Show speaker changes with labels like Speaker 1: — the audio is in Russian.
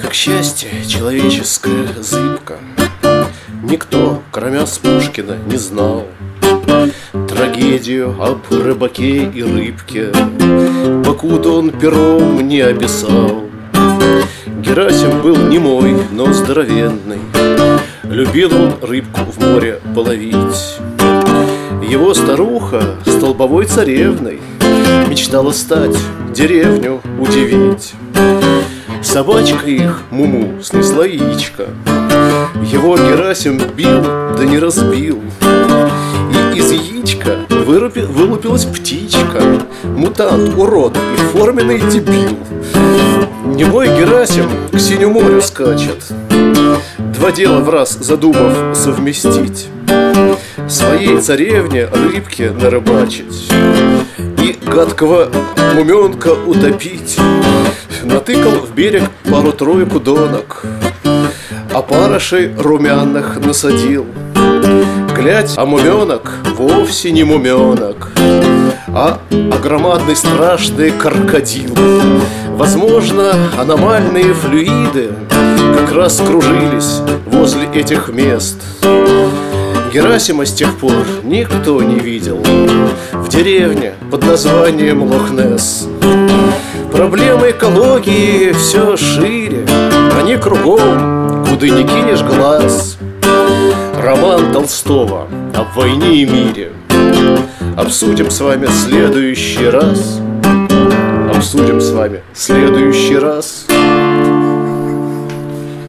Speaker 1: Как счастье человеческое зыбко, никто, кроме Пушкина, не знал трагедию об рыбаке и рыбке, покуда он пером не описал. Герасим был немой, но здоровенный, любил он рыбку в море половить. Его старуха столбовой царевной мечтала стать, деревню удивить. Собачка их, Муму, снесла яичко. Его Герасим бил, да не разбил. И из яичка вылупилась птичка, мутант, урод и форменный дебил. Немой Герасим к синему морю скачет, два дела в раз задумав совместить: своей царевне рыбке нарыбачить и гадкого муменка утопить. Натыкал в берег пару-тройку донок, опарышей румяных насадил. Глядь, а муменок вовсе не муменок, а громадный страшный крокодил. Возможно, аномальные флюиды как раз кружились возле этих мест. Герасима с тех пор никто не видел в деревне под названием Лох-Несс. Проблемы экологии все шире, они кругом, куда не кинешь глаз. Роман Толстого об войне и мире обсудим с вами в следующий раз. Обсудим с вами в следующий раз.